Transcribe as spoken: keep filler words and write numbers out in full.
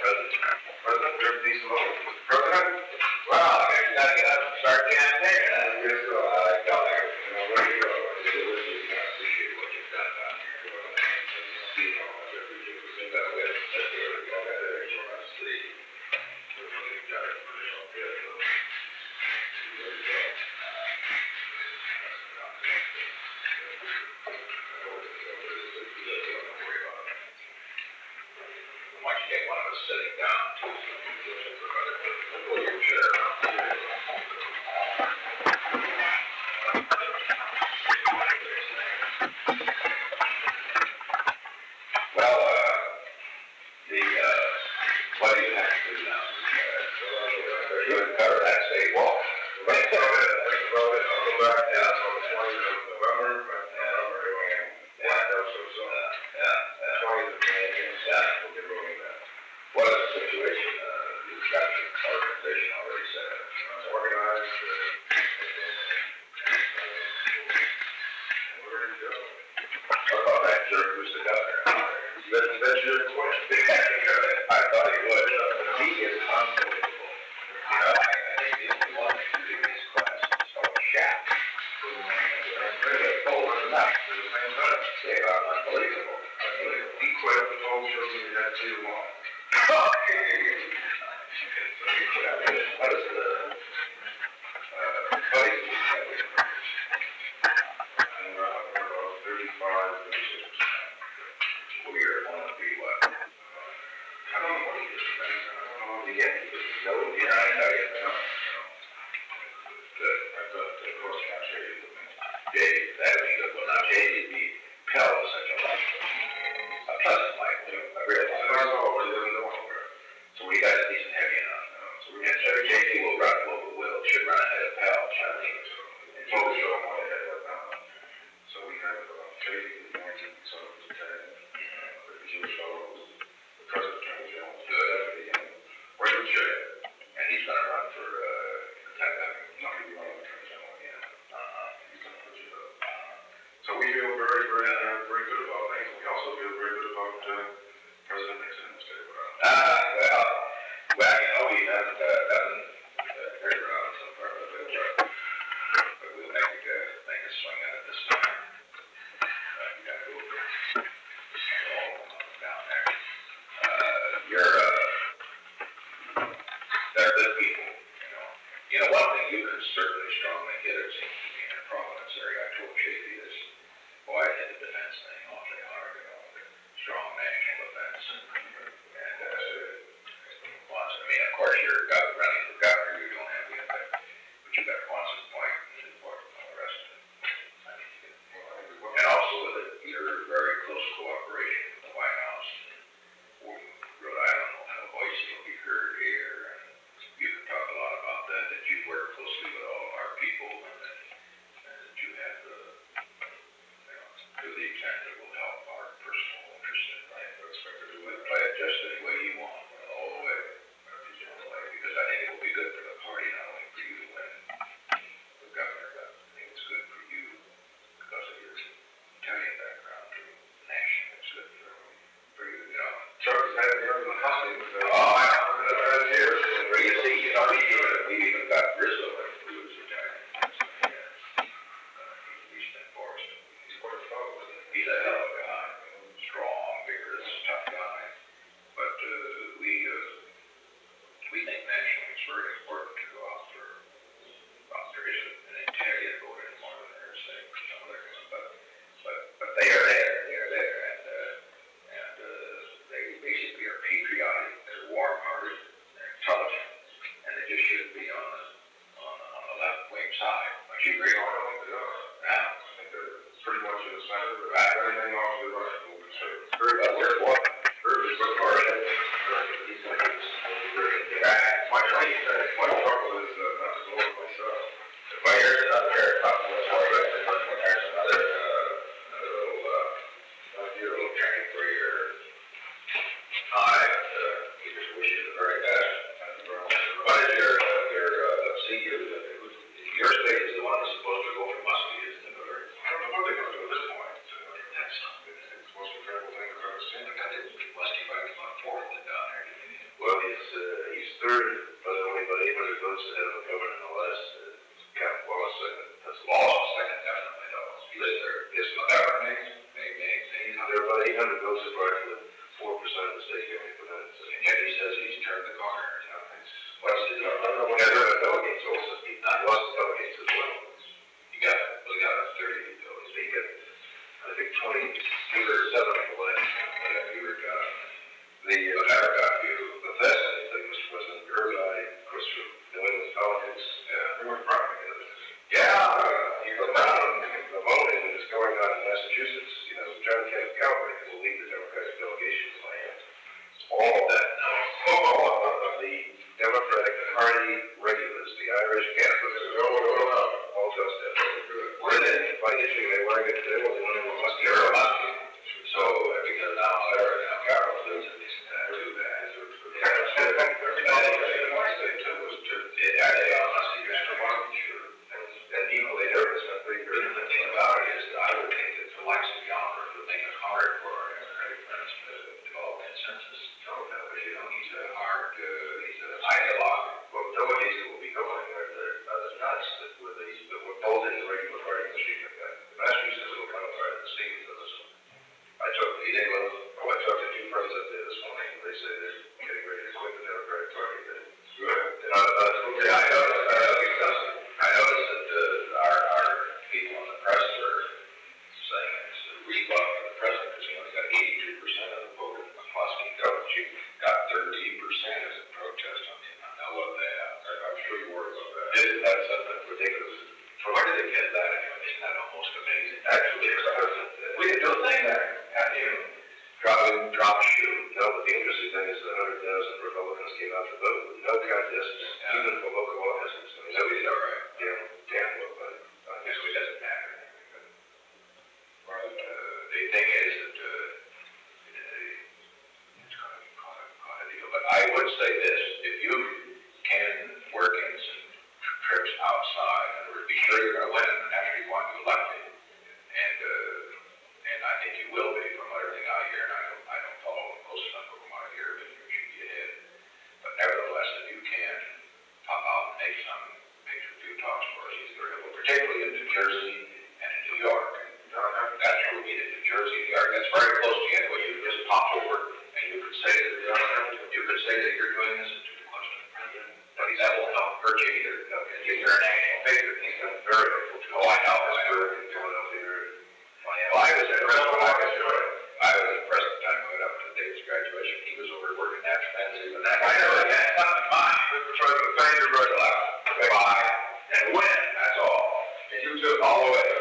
President, Mister Diesel, President. Well, I guess you gotta get up and start campaigning. I guess so. I go there. You know, where you go? I appreciate what you've done down here. See, you know, every day we got to get it. We got to get it. See. We've got it. Why don't you get one of us sitting down too? Pull your chair around. Well, uh, the, uh, what do you have to do now? Uh, you would cover that state wall. Right, so that's about it. I'll go back down on the twentieth of November, but November, and yeah, that was so, yeah, yeah, twentieth of May, yeah, we'll get rolling that. What is the situation? Uh, you've got your organization already set up. It's organized, uh, and we're ready to go. What about that jerk who's the governor? That, that's your question. I thought he would. He is unbelievable. You know, I, I think the only one that's doing these classes is called Shack. Oh, what's that? They are unbelievable. Unbelievable. He quit the whole show and he had two long. What is the uh, buddy? And uh, about thirty-five, thirty-six percent. We're going to be what? I don't know what he is. I don't know what he is. No, yeah, I know you. No, no. Good. I thought, of course, not J D. J D, that would be good. Well, now J D, the Pell is such a life. A pleasant life, too. I realize. I know, but he doesn't know anywhere. So we got a decent heavy enough. So we can say J D will run, will, will, should run ahead of Pell, Chinese. And he will show him what ahead of Pell. So we have uh, J D, nineteen, so it's ten. The Jewish fellow, the president, Attorney General, good. Where's the chair? And he's going to run for uh, Lieutenant. He's not going to be running for Attorney General again. Uh-huh. He's going to put you up. So we feel very, very, uh, very good about things. We also feel very good about uh, President Nixon in the state of Rhode Island. Ah, well, well, you know, he hasn't uh, done uh, very well so far, but, uh, but we'll make, uh, make a swing at it this time. Uh, you got to go over all down there. Uh, you're, uh, they're good people, you know. You know, one thing you can certainly strongly get, it seems to me, in the Providence area, I told Chafee this, boy, I hit the defense thing awfully hard, you know, the strong national defense, and, and uh, once, I mean, of course, you're got, running for governor, you don't have the effect, but you got Quonset Point and Newport and all the rest of it. I mean, you and also with it, your very close cooperation with the White House, and Rhode Island will have a voice, you'll be heard here, and you can talk a lot about that, that you work closely with all of our people, and that, and that you have the, you know, to the extent that will help our personal interest in life. You would play it just any way you want, all the way, because I think it will be good for the party, not only for you to win the governor, but I think it's good for you because of your Italian background to the nation. It's good for, for you, you know. Charles had the other hunting. Oh, I know. That's here. You see, you know, we even, we even got Rizzo who was Italian. Yeah. Uh, he's been forced. He's quite a fellow, isn't he? He's a hell of a guy. Strong, vigorous, tough guy. But uh, we uh, we think nationally it's very important to go out for, well, there isn't an Italian vote anymore than there is saying for some other reason, but, but, but they are there, they are there, and, uh, and uh, they basically are patriotic, they're warm-hearted, they're intelligent, and they just shouldn't be on the, on the, on the left-wing side. Don't you agree? No, I don't think they are. Yeah. I think they're pretty much in the center, but right. Everything off to the right, we'll consider. Very well, where's what? Very good, but all right. He's going to use it. Right. Much like you said, much third, but only about eight hundred votes ahead of the governor in the last, uh, count. Wallace second. That's Wallace second, definitely, though. He's there. Yes, the governor makes, make, makes, He's, there are about eight hundred votes apart from the four percent of the state government for that. So. and yet he says he's turned the corner. You know, it's, what's the, I don't know when I heard the delegates also, he lost the delegates as well. you got, we got a thirty billion. He got, I think, twenty-eight or seven of the last. Yeah, you were, uh, The, uh, but I got you. the fascinating thing, Mister President, your guy, of course, from New England politics, Yeah. they were proud of it. Yeah. You go down, the voting is going on in Massachusetts, you know, John Kenneth Galbraith will lead the Democratic delegation to Miami. All of that, all of the Democratic Party regulars, the Irish Catholics, all just that. Where they, by issuing, they want to get, they want to know what must be. You're lucky. So, uh, because now, Sarah, now Carol lives in this, uh, too bad. Everybody, everybody say too, was to, yeah, they all must be just one, sure. And equally nervous, I think. But the thing about it is, that I would think that the likes of Yonker would make it hard for our Democratic friends to develop consensus. So, uh, you know, he's a hard, uh, he's an ideologue. Well, the delegates that will be going are the, are the nuts that were the, that were both in the regular party machine. Massachusetts will come apart at the seams of this one. I talked to Eden, oh, I talked to two friends up there this morning, and they say they're getting ready to quit the Democratic Party. Good. And I, uh, Yeah, I noticed, uh, I noticed that, uh, our, our people in the press are saying it's a rebuff for the president, because he only got eighty-two percent of the vote in McCluskey. She got thirteen percent as a protest on him. I know what they have. I'm sure you're worried about that. Isn't that something ridiculous? Where did they get that anyway? Isn't that almost amazing? Actually, it's president. We didn't do a thing there. How do you drop, drop a shoe? No, but the interesting thing is that one hundred thousand Republicans came out to vote with no contests, Yeah. even for local offices. I mean, So we did all right. damn, damn well, but I Guess guess it doesn't matter. Or that, uh, the thing is that, uh, it's kind of, kind of, kind of deal. But I would say this, if you can work in some trips outside, and be sure you're gonna win after you want to elect it. And, uh, and I think you will be from everything I hear, and I don't, I don't follow close enough from what I hear, but you should be ahead. But nevertheless, if you can pop out and make some, make a few talks for us, he's very able, particularly in New Jersey and in New York. That's where we meet in New Jersey, New York, that's very close to you anyway, you can just pop over, and you could say that, you could say that you're doing this to the question of the president, but that won't help hurt you either, because you're an national figure, he's been very helpful to, oh, I know, I know, in Philadelphia, well, I was impressed when I was doing it. I was impressed the time I went up to Dave's graduation. He was over working that fences and that. I know, yeah, it's not mine. Mister President, thank you very much. Bye. And win, that's all. And you took all the way.